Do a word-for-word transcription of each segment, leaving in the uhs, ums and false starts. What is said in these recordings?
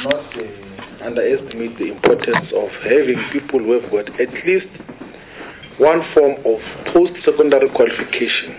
not uh, underestimate the importance of having people who have got at least one form of post-secondary qualification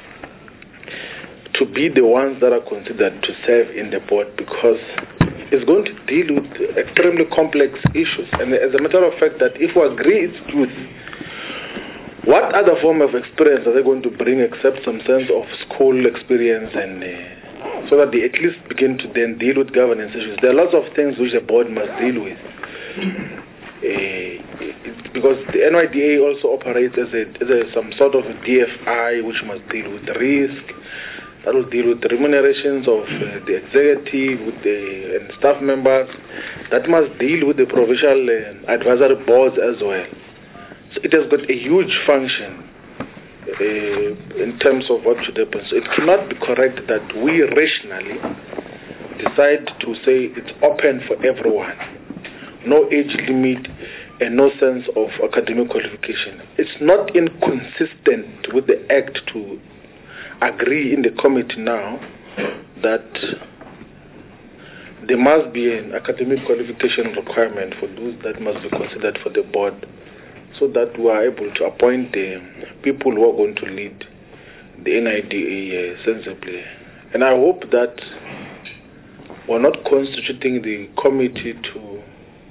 to be the ones that are considered to serve in the board, because it's going to deal with extremely complex issues. And as a matter of fact, that if we agree it's youth, what other form of experience are they going to bring except some sense of school experience, and uh, so that they at least begin to then deal with governance issues? There are lots of things which the board must deal with. Uh, it, because the N Y D A also operates as, a, as a, some sort of a D F I which must deal with the risk, that will deal with the remunerations of uh, the executive with the, and staff members, that must deal with the provincial uh, advisory boards as well. So it has got a huge function uh, in terms of what should happen. So it cannot be correct that we rationally decide to say it's open for everyone. No age limit and no sense of academic qualification. It's not inconsistent with the Act to agree in the committee now that there must be an academic qualification requirement for those that must be considered for the board, so that we are able to appoint the people who are going to lead the N I D A uh, sensibly. And I hope that we're not constituting the committee to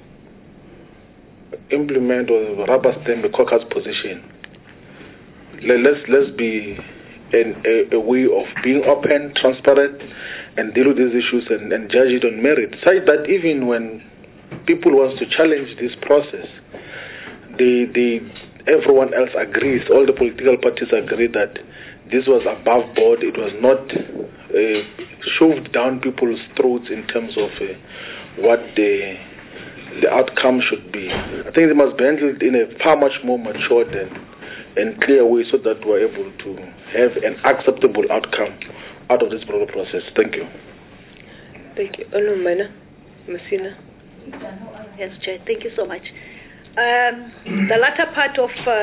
implement or rubber stamp the caucus position. Let's let's be in a, a way of being open, transparent, and deal with these issues and, and judge it on merit, such that even when people want to challenge this process, they, they, everyone else agrees, all the political parties agree that this was above board, it was not uh, shoved down people's throats in terms of uh, what the the outcome should be. I think it must be handled in a far much more matured and, and clear way, so that we're able to have an acceptable outcome out of this broader process. Thank you. Thank you. Olumana Masina. Yes, Chair. Thank you so much. Um, the latter part of uh,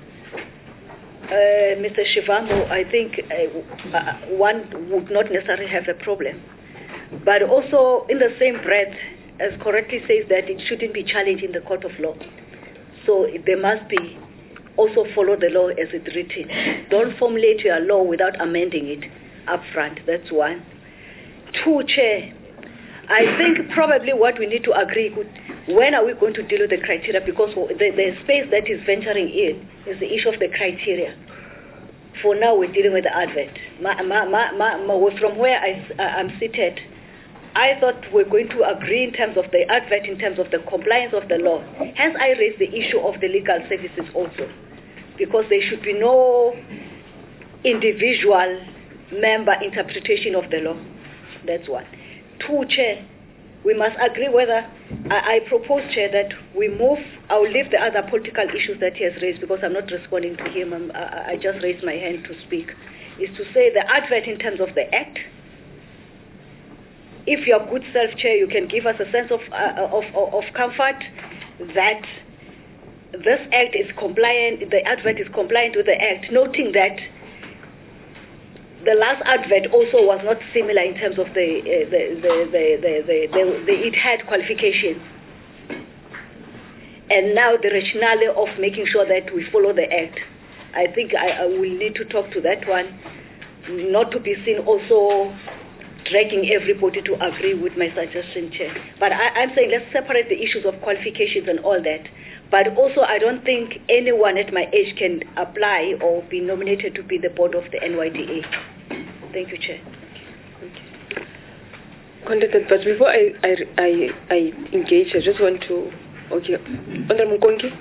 uh, Mister Shivambu, I think uh, uh, one would not necessarily have a problem. But also, in the same breath, as correctly says that it shouldn't be challenged in the court of law. So there must be also follow the law as it's written. Don't formulate your law without amending it up front. That's one. Two, Chair, I think probably what we need to agree with, when are we going to deal with the criteria? Because the, the space that is venturing in is the issue of the criteria. For now, we're dealing with the advert. Ma, ma, ma, ma, ma, from where I, I'm seated, I thought we're going to agree in terms of the advert, in terms of the compliance of the law. Hence, I raised the issue of the legal services also, because there should be no individual member interpretation of the law. That's one. Two, Chair, we must agree whether, I, I propose, Chair, that we move, I'll leave the other political issues that he has raised, because I'm not responding to him, I'm, I, I just raised my hand to speak, is to say the advert in terms of the Act. If you're good self, Chair, you can give us a sense of, uh, of, of comfort that this Act is compliant, the advert is compliant with the Act, noting that the last advert also was not similar in terms of the, uh, the, the, the, the, the, the, the, it had qualifications. And now the rationale of making sure that we follow the Act. I think I, I will need to talk to that one, not to be seen also dragging everybody to agree with my suggestion, Chair. But I, I'm saying let's separate the issues of qualifications and all that. But also, I don't think anyone at my age can apply or be nominated to be the board of the N Y D A. Thank you, Chair. Contented, but before I, I, I, I engage, I just want to, okay, Honorable Konki.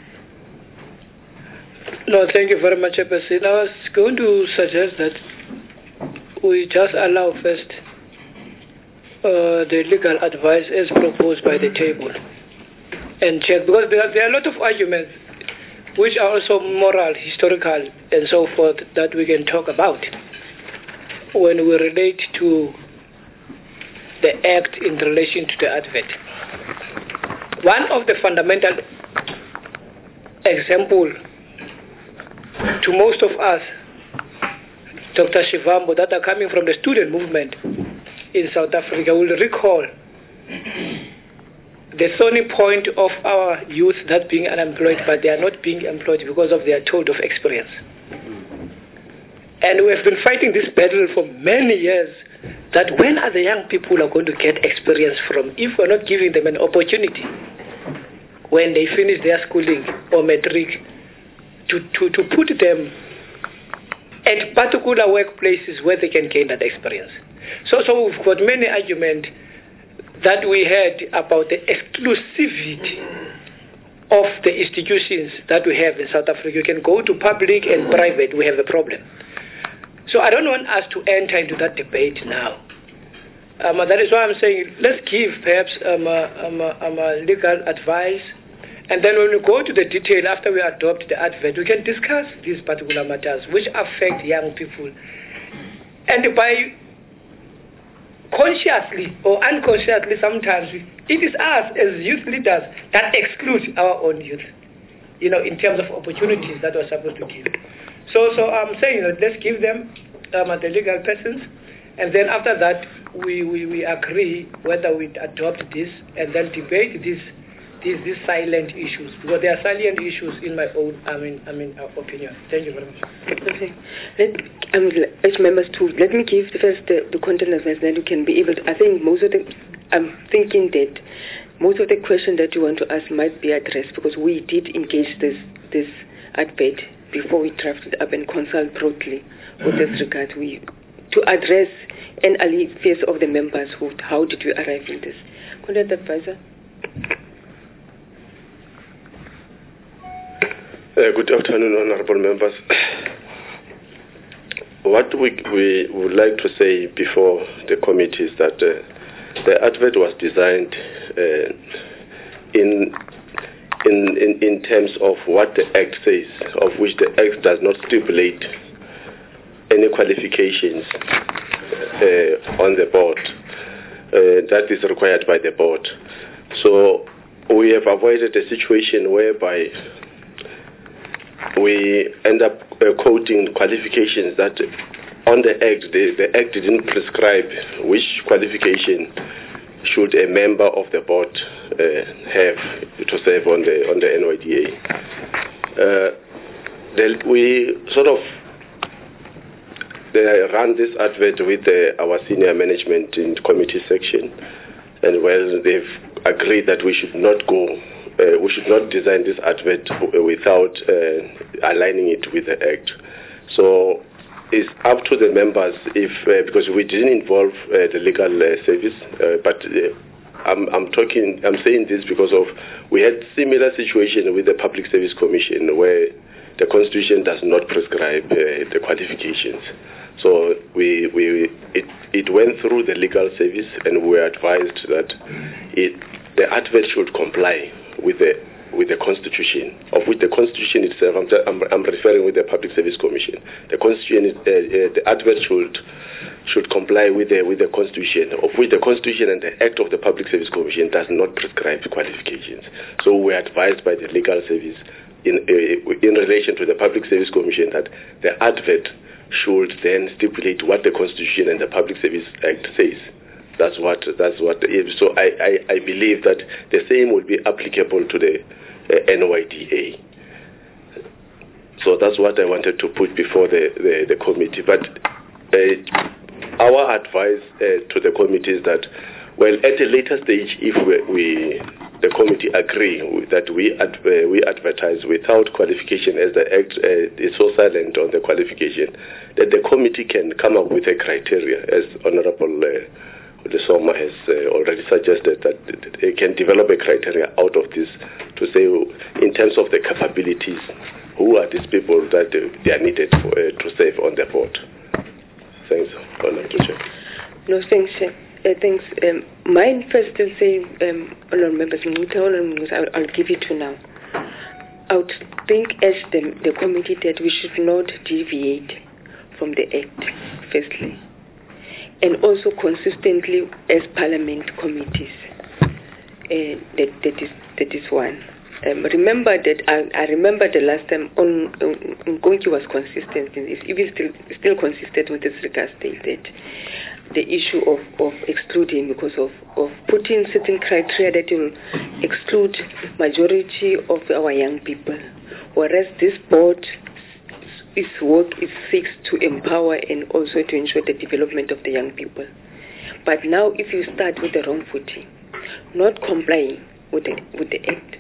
No, thank you very much, Chairperson. I was going to suggest that we just allow first uh, the legal advice as proposed by the table and check, because there are, there are a lot of arguments which are also moral, historical, and so forth that we can talk about when we relate to the Act in relation to the advert. One of the fundamental example to most of us, Doctor Shivambu, that are coming from the student movement in South Africa will recall the thorny point of our youth that being unemployed, but they are not being employed because of their told of experience. And we have been fighting this battle for many years, that when are the young people are going to get experience from if we're not giving them an opportunity when they finish their schooling or matric to, to, to put them at particular workplaces where they can gain that experience. So, so we've got many arguments that we had about the exclusivity of the institutions that we have in South Africa. You can go to public and private, we have a problem. So I don't want us to enter into that debate now. Um, that is why I'm saying let's give perhaps um, uh, um, uh, um, uh, legal advice, and then when we go to the detail after we adopt the advert, we can discuss these particular matters which affect young people. And by consciously or unconsciously sometimes, it is us as youth leaders that exclude our own youth, you know, in terms of opportunities that we're supposed to give. So, so I'm saying that let's give them um, the legal persons, and then after that we, we, we agree whether we adopt this and then debate these these these silent issues, because they are silent issues in my own I mean I mean opinion. Thank you very much. Okay. Let um, urge members to let me give the first the, the content advice, then you can be able to, I think most of the I'm thinking that most of the questions that you want to ask might be addressed, because we did engage this this advert before we drafted up and consult broadly with this regard. We to address and alleviate of the members who how did we arrive in this. Content advisor. Uh, good afternoon, honorable members. What we, we would like to say before the committee is that uh, the advert was designed uh, in, in, in, in terms of what the Act says, of which the Act does not stipulate any qualifications uh, on the board uh, that is required by the board. So we have avoided a situation whereby we end up uh, quoting qualifications that on the Act, the, the Act didn't prescribe which qualification should a member of the board uh, have to serve on the on the N Y D A. Uh, the, we sort of they ran this advert with the, our senior management in the committee section, and well, they've agreed that we should not go. Uh, we should not design this advert without uh, aligning it with the Act. So it's up to the members if, uh, because we didn't involve uh, the legal uh, service, uh, but uh, I'm, I'm talking, I'm saying this because of, we had similar situation with the Public Service Commission where the Constitution does not prescribe uh, the qualifications. So we, we, it, it went through the legal service, and we were advised that it, the advert should comply with the with the Constitution, of which the Constitution itself, I'm, I'm, I'm referring with the Public Service Commission. The Constitution, uh, uh, the advert should should comply with the with the Constitution, of which the Constitution and the Act of the Public Service Commission does not prescribe qualifications. So we are advised by the legal service in uh, in relation to the Public Service Commission that the advert should then stipulate what the Constitution and the Public Service Act says. That's what that's what. So I, I, I believe that the same will be applicable to the uh, N Y D A. So that's what I wanted to put before the, the, the committee. But uh, our advice uh, to the committee is that, well, at a later stage, if we, we the committee agree that we ad, uh, we advertise without qualification, as the Act uh, is so silent on the qualification, that the committee can come up with a criteria, as Honourable Uh, The SOMA has uh, already suggested that they can develop a criteria out of this to say, in terms of the capabilities, who are these people that uh, they are needed for, uh, to serve on the board. Thanks, Honourable Chair. No, thanks. Uh, thanks. Um, mine first will say, um, Honourable members, I'll, I'll give it to now. I would think, as the, the committee, that we should not deviate from the Act, firstly, and also consistently as Parliament committees. Uh, that, that is that is one. Um, remember that I, I remember the last time on, on, on Nkonki was consistent, and is even still still consistent with this regard stated the issue of, of excluding because of, of putting certain criteria that will exclude majority of our young people, whereas this board its work is seeks to empower and also to ensure the development of the young people. But now if you start with the wrong footing, not complying with the, with the act,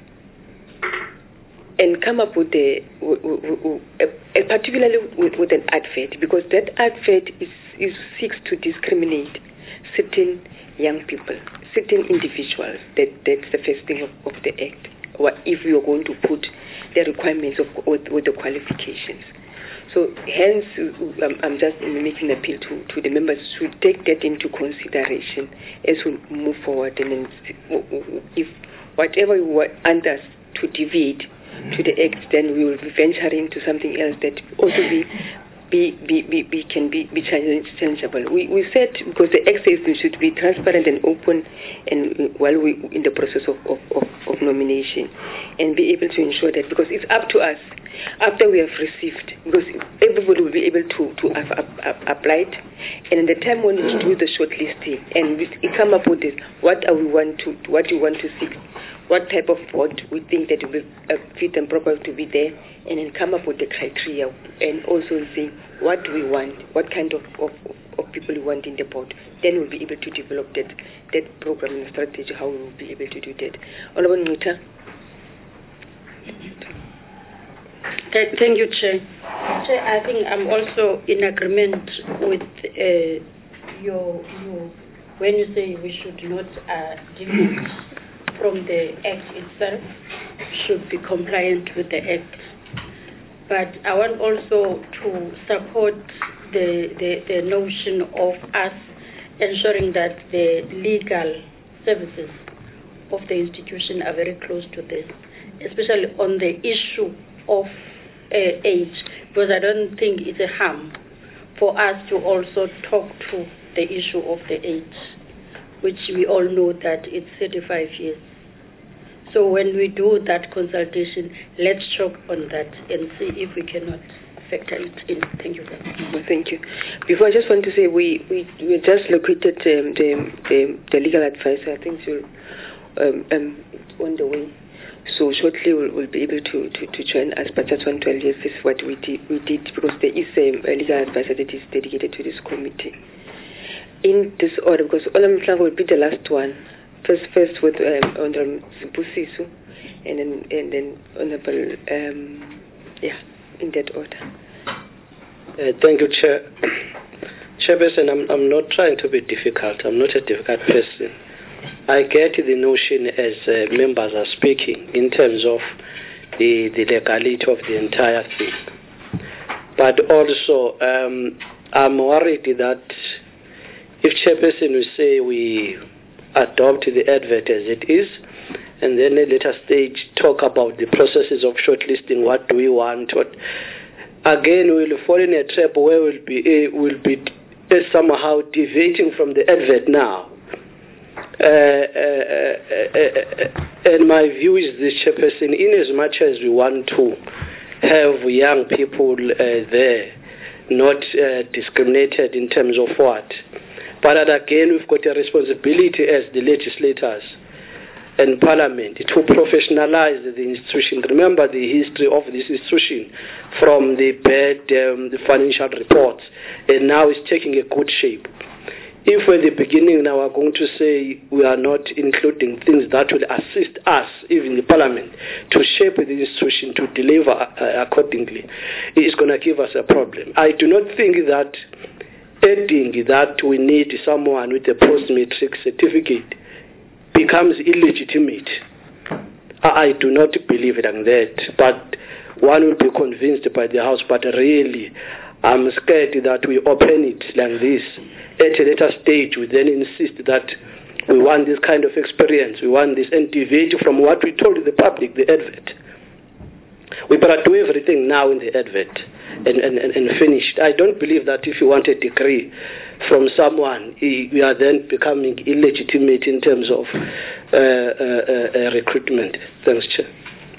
and come up with the, with, with, with, uh, particularly with, with an advert, because that advert is, is seeks to discriminate certain young people, certain individuals. That that's the first thing of, of the act. Or if we are going to put the requirements of with, with the qualifications. So hence, um, I'm just making an appeal to, to the members to take that into consideration as we move forward. And then if whatever we want us to deviate to the act, then we will be venturing to something else that also be be be, be, be can be, be changeable. We we said because the act says we should be transparent and open, and while we in the process of, of, of, of nomination, and be able to ensure that, because it's up to us after we have received, because everybody will be able to to have, have, have applied, and in the time when we do the shortlisting and we come up with this, what are we want to what do we want to seek, what type of board we think that will be uh, fit and proper to be there, and then come up with the criteria, and also see what do we want, what kind of, of, of people we want in the board. Then we'll be able to develop that that program and strategy, how we will be able to do that. Honorable Nita. Thank you, Chair. Chair, I think I'm also in agreement with uh, your, your, when you say we should not uh, deviate from the Act itself, should be compliant with the Act. But I want also to support the, the, the notion of us ensuring that the legal services of the institution are very close to this, especially on the issue of uh, age, because I don't think it's a harm for us to also talk to the issue of the age, which we all know that it's thirty-five years. So when we do that consultation, let's talk on that and see if we cannot factor it in. Thank you very much. Well, thank you. Before, I just want to say we we, we just located um, the, the the legal advisor. I think she'll um, um, on the way. So shortly we'll, we'll be able to, to, to join us, but just want to tell you this is what we did, we did because there is a, a legal advisor that is dedicated to this committee. In this order, because Olam Mflango will be the last one. First, first with um, Honorable Sibusiso, and then and then Honorable, um, yeah, in that order. Uh, thank you, Chair. Chairperson, I'm I'm not trying to be difficult. I'm not a difficult person. I get the notion as uh, members are speaking in terms of the, the legality of the entire thing. But also, um, I'm worried that if Chairperson will say we adopt the advert as it is, and then at a later stage talk about the processes of shortlisting, what do we want, what, again we'll fall in a trap where we'll be, uh, we'll be uh, somehow deviating from the advert now. Uh, uh, uh, uh, and my view is this, Chairperson, in as much as we want to have young people uh, there, not uh, discriminated in terms of what, but that again we've got a responsibility as the legislators and Parliament to professionalize the institution. Remember the history of this institution from the bad um, the financial reports, and now it's taking a good shape. If at the beginning now we're going to say we are not including things that will assist us, even the Parliament, to shape the institution to deliver uh, accordingly, it's going to give us a problem. I do not think that adding that we need someone with a post-matric certificate becomes illegitimate. I do not believe it like that, but one will be convinced by the House, but really I'm scared that we open it like this. At a later stage, we then insist that we want this kind of experience, we want this, and deviate from what we told the public, the advert. We better do everything now in the advert and, and, and finish it. I don't believe that if you want a degree from someone, we are then becoming illegitimate in terms of uh, uh, uh, recruitment. Thanks, Chair.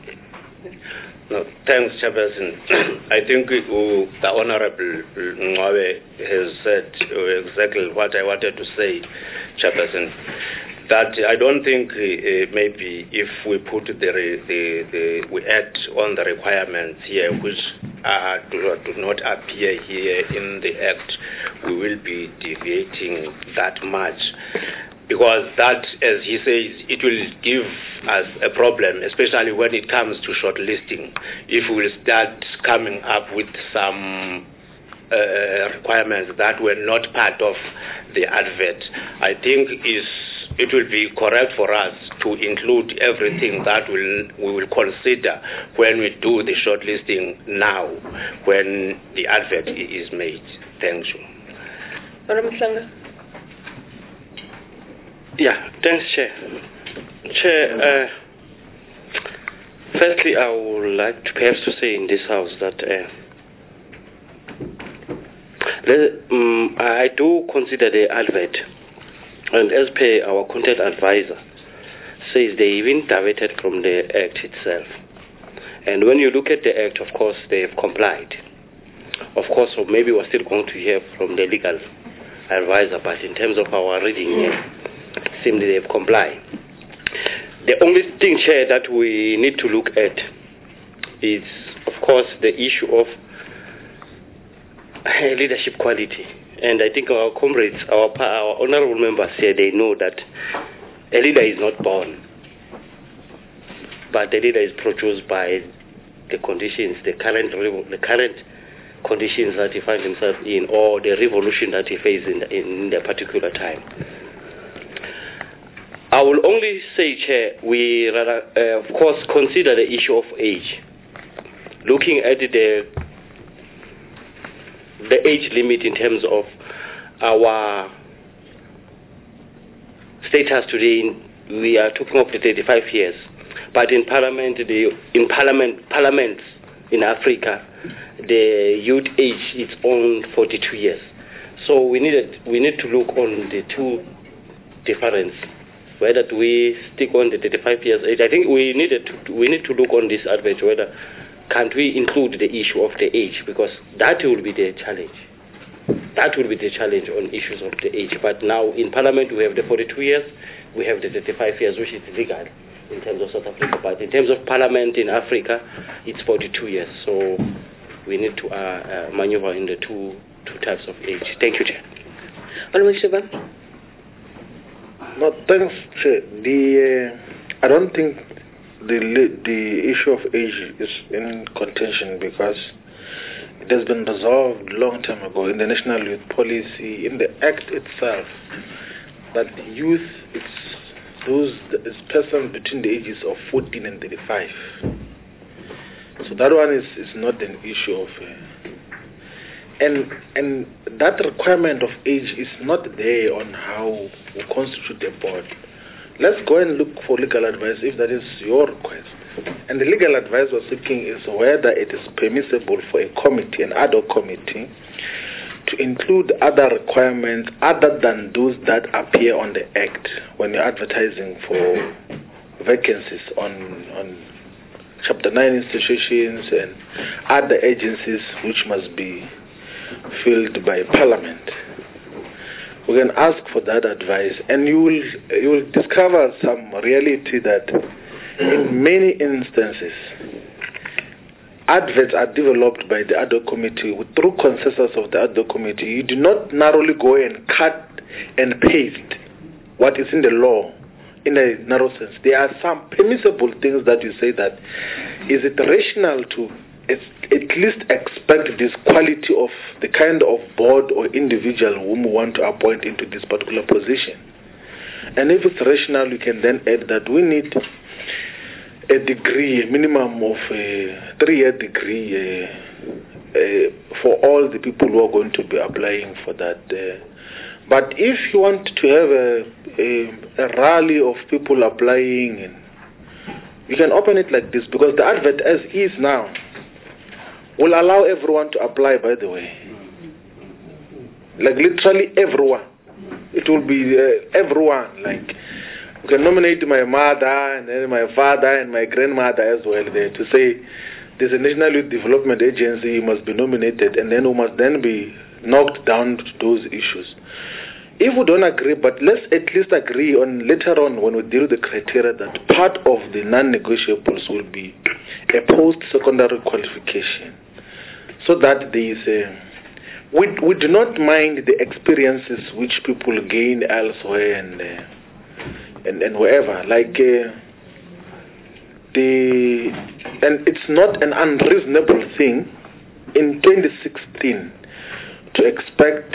No, thanks, Chairperson. I think uh, the Honorable Ngwabe has said uh, exactly what I wanted to say, Chairperson. That I don't think uh, maybe if we put the, the, the we act on the requirements here, which uh, do, do not appear here in the Act, we will be deviating that much. Because that, as he says, it will give us a problem, especially when it comes to shortlisting. If we will start coming up with some uh, requirements that were not part of the advert, I think is it will be correct for us to include everything that will, we will consider when we do the shortlisting now, when the advert is made. Thank you. Yeah, thanks, Chair. Chair, uh, firstly, I would like to perhaps to say in this House that uh, the, um, I do consider the advert, and as per our content advisor, says they even diverted from the Act itself. And when you look at the Act, of course, they have complied. Of course, so maybe we're still going to hear from the legal advisor, but in terms of our reading here, seemingly they have complied. The only thing, Chair, that we need to look at is, of course, the issue of leadership quality. And I think our comrades, our, our honorable members here, they know that a leader is not born, but the leader is produced by the conditions, the current, the current conditions that he finds himself in, or the revolution that he faces in, in the particular time. I will only say, Chair, we rather, uh, of course, consider the issue of age. Looking at the the age limit in terms of our status today, we are talking of the thirty-five years. But in Parliament, the in Parliament parliaments in Africa, the youth age is on forty-two years. So we needed we need to look on the two difference. Whether we stick on the thirty-five years age, I think we needed to, we need to look on this advert whether can't we include the issue of the age, because that will be the challenge. That will be the challenge on issues of the age. But now in Parliament we have the forty-two years, we have the thirty-five years, which is legal in terms of South Africa. But in terms of Parliament in Africa, it's forty-two years. So we need to uh, uh, maneuver in the two two types of age. Thank you, Chair. No, thanks, Chair. The uh, I don't think the the issue of age is in contention, because it has been resolved long time ago in the National Youth Policy, in the Act itself, that youth is those is persons between the ages of fourteen and thirty-five. So that one is, is not an issue of. Uh, And and that requirement of age is not there on how we constitute a board. Let's go and look for legal advice if that is your request. And the legal advice we're seeking is whether it is permissible for a committee, an ad hoc committee, to include other requirements other than those that appear on the Act when you're advertising for vacancies on on Chapter nine institutions and other agencies which must be filled by Parliament. We can ask for that advice, and you will you will discover some reality that in many instances adverts are developed by the ad hoc committee through consensus of the ad hoc committee. You do not narrowly go and cut and paste what is in the law in a narrow sense. There are some permissible things that you say that is it rational to at least expect this quality of the kind of board or individual whom we want to appoint into this particular position. And if it's rational, you can then add that we need a degree, a minimum of a three-year degree uh, uh, for all the people who are going to be applying for that. Uh, but if you want to have a, a, a rally of people applying, and you can open it like this, because the advert as is now will allow everyone to apply, by the way. Like literally everyone. It will be uh, everyone. Like, you can nominate my mother and then my father and my grandmother as well there to say there's a National Youth Development Agency, you must be nominated, and then we must then be knocked down to those issues. If we don't agree, but let's at least agree on later on when we deal with the criteria that part of the non-negotiables will be a post-secondary qualification, so that there is a, we, we do not mind the experiences which people gain elsewhere and uh, and, and wherever, like uh, the, and it's not an unreasonable thing in twenty sixteen to expect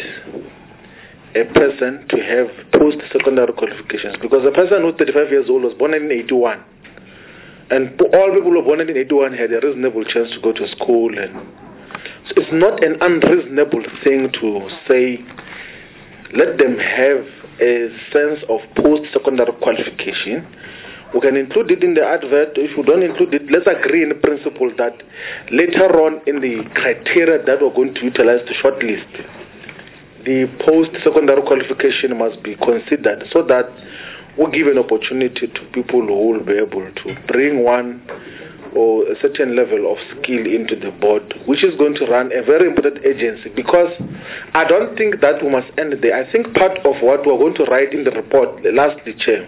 a person to have post-secondary qualifications, because a person who's thirty-five years old was born in eighty-one, and all people who were born in eighty-one had a reasonable chance to go to school, and so it's not an unreasonable thing to say let them have a sense of post-secondary qualification. We can include it in the advert. If we don't include it, let's agree in principle that later on in the criteria that we're going to utilize to shortlist, the post-secondary qualification must be considered, so that we give an opportunity to people who will be able to bring one or a certain level of skill into the board, which is going to run a very important agency. Because I don't think that we must end there. I think part of what we're going to write in the report, lastly, Chair,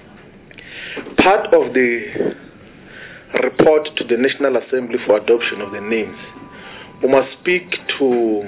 part of the report to the National Assembly for adoption of the names, we must speak to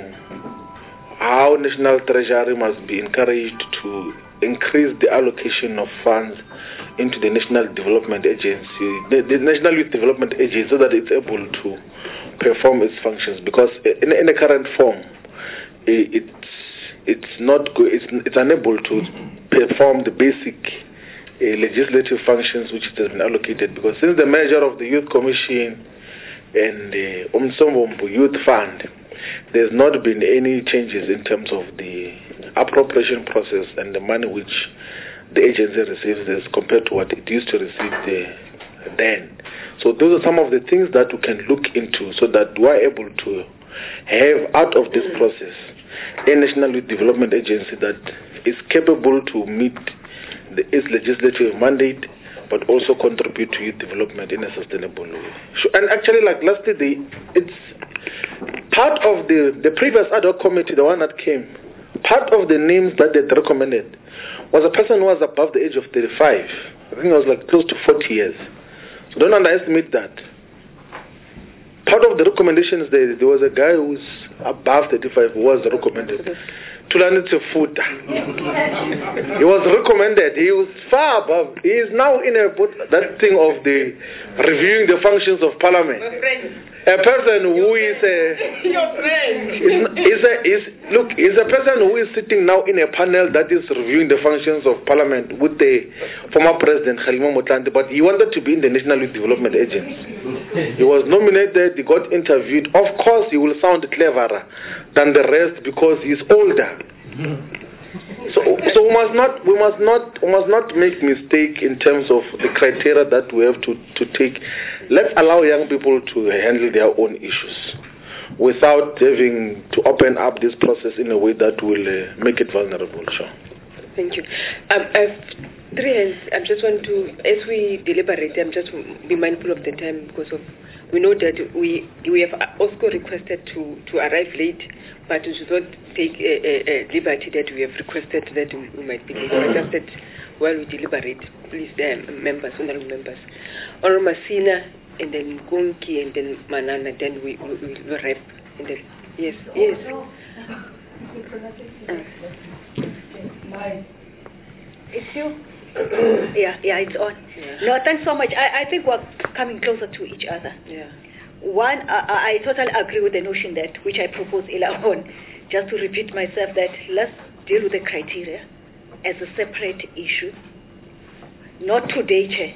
how National Treasury must be encouraged to increase the allocation of funds into the National Development Agency, the, the National Youth Development Agency, so that it's able to perform its functions. Because in, in the current form, it, it's it's not it's it's unable to perform the basic uh, legislative functions which it has been allocated. Because since the merger of the Youth Commission and the Umsombo Youth Fund, there's not been any changes in terms of the appropriation process and the money which the agency receives as compared to what it used to receive the, then. So those are some of the things that we can look into, so that we are able to have out of this process a National Youth Development Agency that is capable to meet the, its legislative mandate, but also contribute to youth development in a sustainable way. And actually, like lastly, the, it's part of the, the previous ad hoc committee, the one that came, part of the names that they recommended was a person who was above the age of thirty-five. I think it was like close to forty years. So don't underestimate that. Part of the recommendations, there, there was a guy who's above thirty-five who was recommended. Tulani Tefuta. He was recommended. He was far above. He is now in a, that thing of the reviewing the functions of Parliament. A person who is a, your friend. Is, is a is look is a person who is sitting now in a panel that is reviewing the functions of Parliament with the former President Kgalema Motlanthe, but he wanted to be in the National Youth Development Agency. He was nominated. He got interviewed. Of course, he will sound cleverer than the rest because he's older. So, so we must not, we must not, we must not make mistake in terms of the criteria that we have to, to take. Let's allow young people to handle their own issues without having to open up this process in a way that will uh, make it vulnerable. Sure. Thank you. Um, I've three hands. I just want to, as we deliberate, I'm just be mindful of the time, because of we know that we we have also requested to, to arrive late, but we should not take a, a, a liberty that we have requested that we, we might be late. I just said while we deliberate, please, uh, members, honorable members, Honorable Masina, and then Gunki, and then Manana, then we we we will wrap. And then yes, yes. Uh. It's you. yeah, yeah, it's on. Yeah. No, thanks so much. I, I think we're coming closer to each other. Yeah. One, I, I totally agree with the notion that, which I proposed earlier on, just to repeat myself, that let's deal with the criteria as a separate issue. Not today, Chair.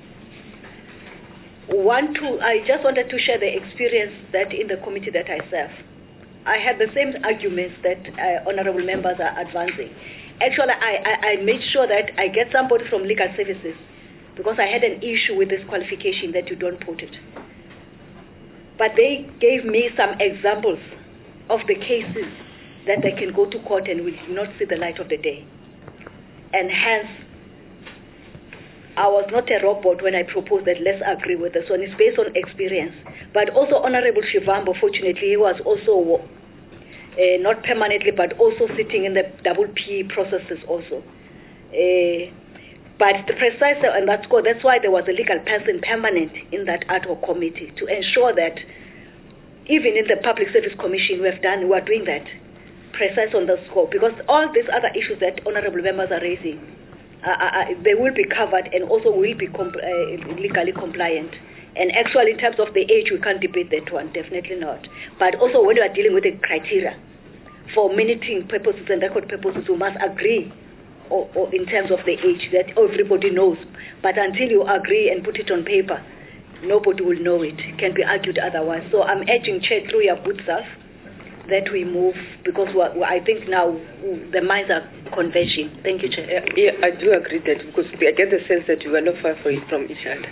One, two, I just wanted to share the experience that in the committee that I serve, I had the same arguments that uh, honorable members are advancing. Actually, I, I, I made sure that I get somebody from legal services, because I had an issue with this qualification that you don't put it. But they gave me some examples of the cases that they can go to court and will not see the light of the day. And hence, I was not a robot when I proposed that let's agree with this one. It's based on experience. But also Honorable Shivambo, fortunately, he was also uh, not permanently, but also sitting in the double P processes also. Uh, but the precise, and that's, that's why there was a legal person permanent in that ad hoc committee to ensure that even in the Public Service Commission, we have done, we are doing that, precise on the scope, because all these other issues that honorable members are raising, uh, uh, they will be covered and also will be comp- uh, legally compliant. And actually, in terms of the age, we can't debate that one, definitely not. But also, when we are dealing with the criteria for minuting purposes and record purposes, we must agree or, or in terms of the age that everybody knows. But until you agree and put it on paper, nobody will know it. It can be argued otherwise. So I'm urging, Chair, through your good self, that we move, because we're, we're, I think now the minds are converging. Thank you, Chair. Yeah, yeah, I do agree that, because I get the sense that we are not far from each other.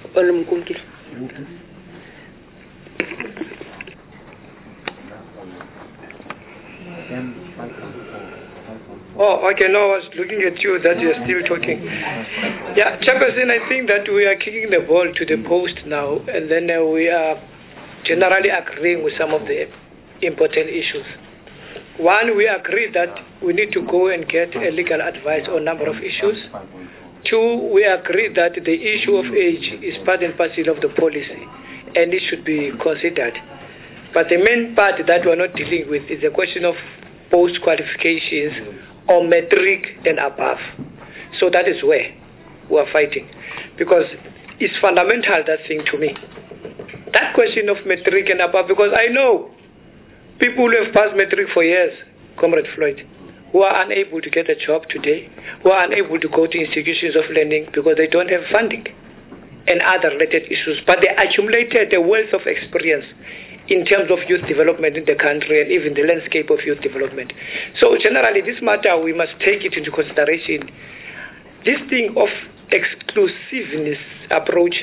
Oh, okay, now I was looking at you that you're still talking. Yeah, Chairperson, I think that we are kicking the ball to the post now, and then uh, we are generally agreeing with some of the important issues. One, we agree that we need to go and get a legal advice on a number of issues. Two, we agree that the issue of age is part and parcel of the policy, and it should be considered. But the main part that we're not dealing with is the question of post-qualifications or metric and above. So that is where we are fighting, because it's fundamental, that thing, to me. That question of metric and above, because I know people who have passed metric for years, Comrade Floyd, who are unable to get a job today, who are unable to go to institutions of learning because they don't have funding and other related issues, but they accumulated a wealth of experience in terms of youth development in the country and even the landscape of youth development. So generally, this matter, we must take it into consideration. This thing of exclusiveness approach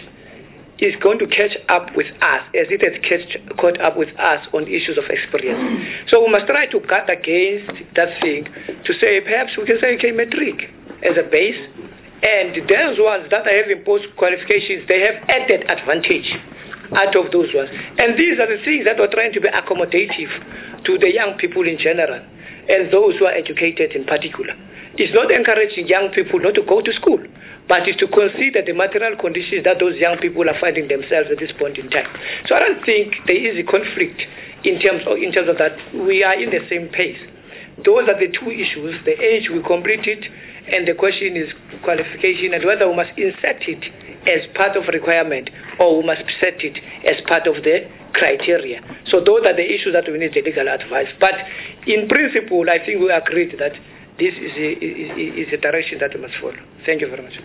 is going to catch up with us as it has catch, caught up with us on issues of experience. So we must try to guard against that thing, to say perhaps we can say, okay, metric as a base, and those ones that are having post-qualifications, they have added advantage out of those ones. And these are the things that we're trying to be accommodative to the young people in general, and those who are educated in particular. It's not encouraging young people not to go to school, but it's to consider the material conditions that those young people are finding themselves at this point in time. So I don't think there is a conflict in terms of, in terms of that. We are in the same pace. Those are the two issues, the age we completed, and the question is qualification, and whether we must insert it as part of requirement or we must set it as part of the criteria. So those are the issues that we need the legal advice. But in principle, I think we agreed that this is a, is, is a direction that we must follow. Thank you very much.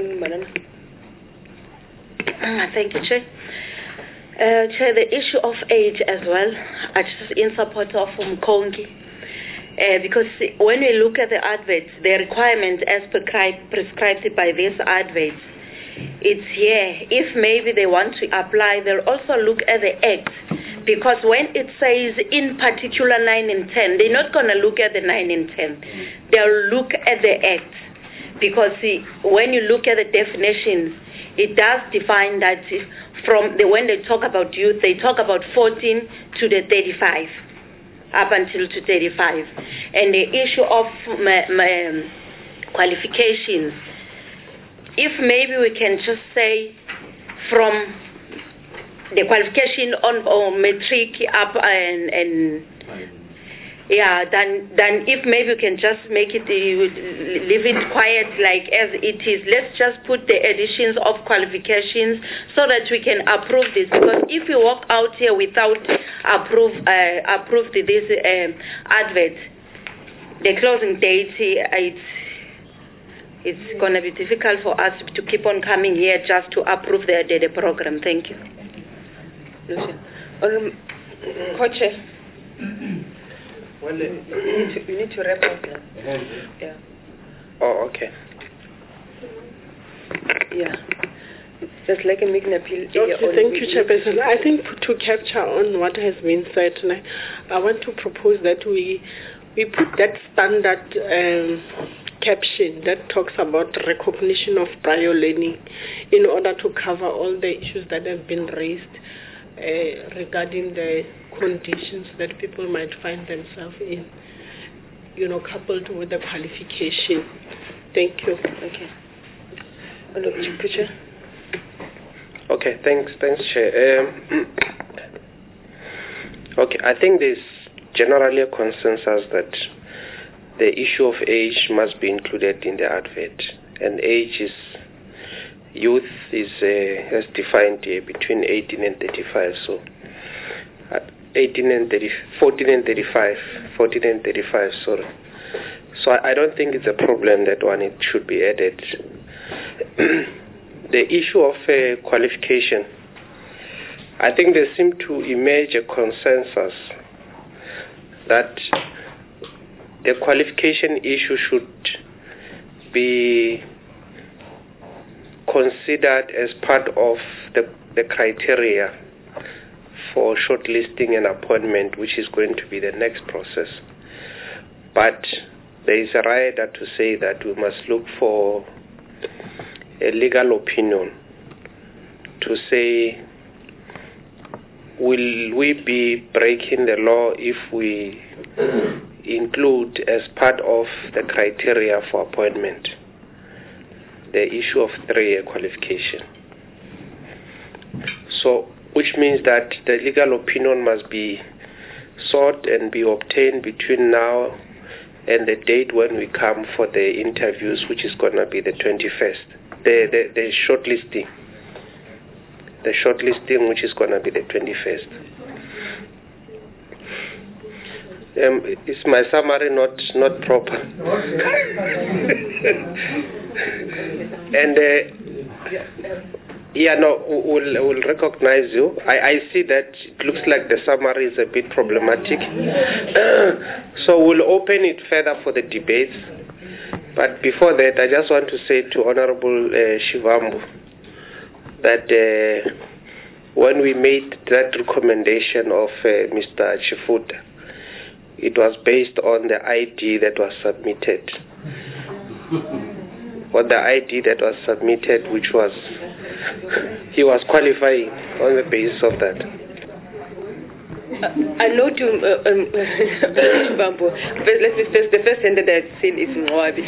Thank you, Chair. Uh, Chair, the issue of age as well, I just in support of Mkongi. Uh, because when we look at the adverts, the requirements as prescribed, prescribed by these adverts, it's here. If maybe they want to apply, they'll also look at the act. Because when it says in particular nine and ten, they're not going to look at the nine and ten. They'll look at the act. Because see, when you look at the definitions, it does define that from the, when they talk about youth, they talk about fourteen to the thirty-five, up until to thirty-five. And the issue of my, my, um, qualifications, if maybe we can just say from the qualification on or metric up and, and yeah, then then if maybe we can just make it, leave it quiet like as it is. Let's just put the additions of qualifications so that we can approve this. Because if we walk out here without approve uh, approve this um, advert, the closing date, it's it's going to be difficult for us to keep on coming here just to approve the the, the program. Thank you. Um, Coach. Well, you need to, you need to wrap up. Yeah. Oh, okay. Yeah. Just like a make an appeal. Okay, thank you, Chairperson. I think to capture on what has been said tonight, I want to propose that we we put that standard um, caption that talks about recognition of prior learning in order to cover all the issues that have been raised uh, regarding the conditions that people might find themselves in, you know, coupled with the qualification. Thank you. Okay. Picture. Okay, thanks, thanks, Chair. Um, okay, I think there's generally a consensus that the issue of age must be included in the advert, and age is youth is uh, as defined here between eighteen and thirty-five. So, uh, eighteen and thirty, fourteen and thirty-five, fourteen and thirty-five. Sorry. So I, I don't think it's a problem that one it should be added. The issue of uh, qualification, I think there seemed to emerge a consensus that the qualification issue should be considered as part of the, the criteria for shortlisting an appointment, which is going to be the next process. But there is a rider to say that we must look for a legal opinion to say, will we be breaking the law if we include as part of the criteria for appointment the issue of three-year qualification? So, which means that the legal opinion must be sought and be obtained between now and the date when we come for the interviews, which is going to be the twenty-first. The, the, the shortlisting. The shortlisting, which is going to be the twenty-first. Um, is my summary not, not proper? And uh, yeah, no, we'll, we'll recognize you. I, I see that it looks like the summary is a bit problematic. So we'll open it further for the debates. But before that, I just want to say to Honorable uh, Shivambu that uh, when we made that recommendation of uh, Mister Chifuta, it was based on the I D that was submitted. Or the I D that was submitted, which was, he was qualifying on the basis of that. Uh, I know to uh, um, Bambo. First, let me first, the first sentence that I've seen is Mwabi.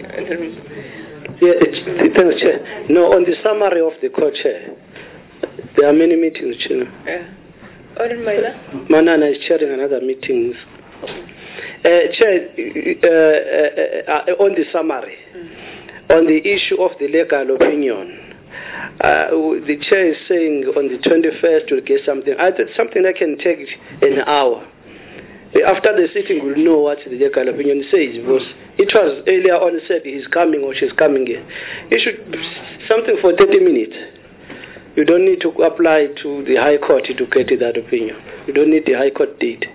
Yeah, thanks, Chair. No, on the summary of the co-chair, there are many meetings, Chair. Yeah. Oren Maila? Manana is chairing another meetings. Uh, Chair, uh, uh, uh, on the summary, mm. on the issue of the legal opinion, uh, the chair is saying on the twenty-first we'll get something. I thought something that can take an hour. After the sitting, we'll know what the legal opinion says. Because it was earlier on said he's coming or she's coming here. It should be something for thirty minutes. You don't need to apply to the High Court to get that opinion. You don't need the High Court date.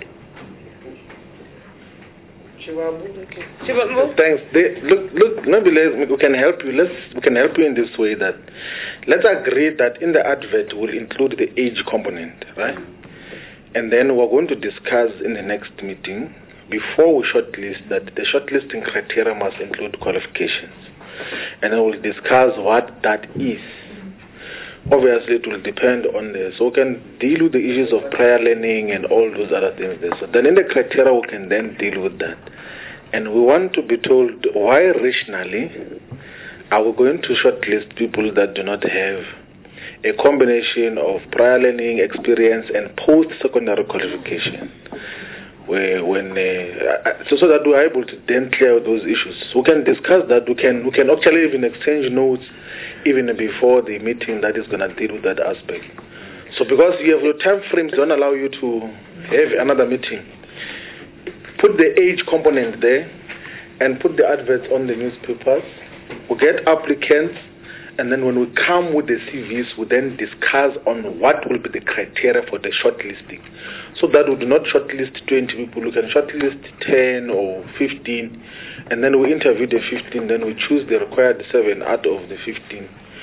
Thanks. They, look, look. Maybe let's, we can help you. Let's we can help you in this way. That let's agree that in the advert we'll include the age component, right? And then we're going to discuss in the next meeting before we shortlist that the shortlisting criteria must include qualifications, and then we'll discuss what that is. Obviously, it will depend on this. So we can deal with the issues of prior learning and all those other things there. So then in the criteria, we can then deal with that. And we want to be told why rationally are we going to shortlist people that do not have a combination of prior learning experience and post-secondary qualification. Where, when uh, so, so that we are able to then clear those issues. So we can discuss that. We can we can actually even exchange notes even before the meeting that is going to deal with that aspect. So because you have your time frames don't allow you to have another meeting, put the age component there and put the adverts on the newspapers. We get applicants, and then when we come with the C Vs, we then discuss on what will be the criteria for the shortlisting. So that we do not shortlist twenty people, we can shortlist ten or fifteen, and then we interview the fifteen, then we choose the required seven out of the fifteen.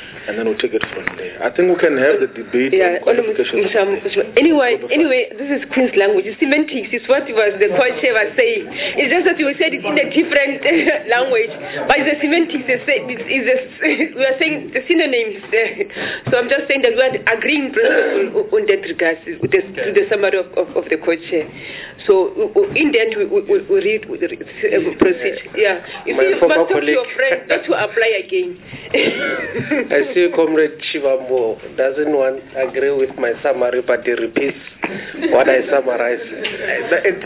and then we'll take it from there. I think we can have the debate yeah, on qualifications. Anyway, anyway, this is Queen's language. Semantics is what was the co-chair was saying. It's just that you said it in a different language, but the semantics is, is a, we are saying the synonyms. So I'm just saying that we are agreeing principle on that regards with the, to the summary of, of, of the co-chair. So in the end, we, we, we read, we proceed. Yeah, you see, you must talk to your friend not to apply again. I see Comrade Chivambo doesn't want agree with my summary, but he repeats what I summarize. It's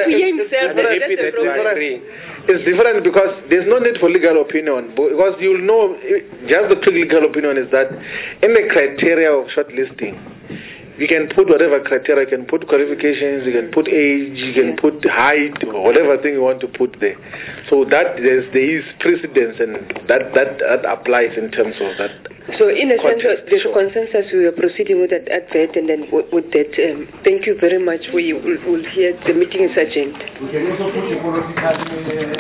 different because there's no need for legal opinion, because you'll know, just the quick legal opinion is that in the criteria of shortlisting, you can put whatever criteria, you can put qualifications, you can put age, you can put height, or whatever thing you want to put there. So that there's, there is precedence, and that, that, that applies in terms of that. So in a context, sense, there's sure. consensus, we are proceeding with that advert, and then with, with that, um, thank you very much. We will we'll hear the meeting is adjourned.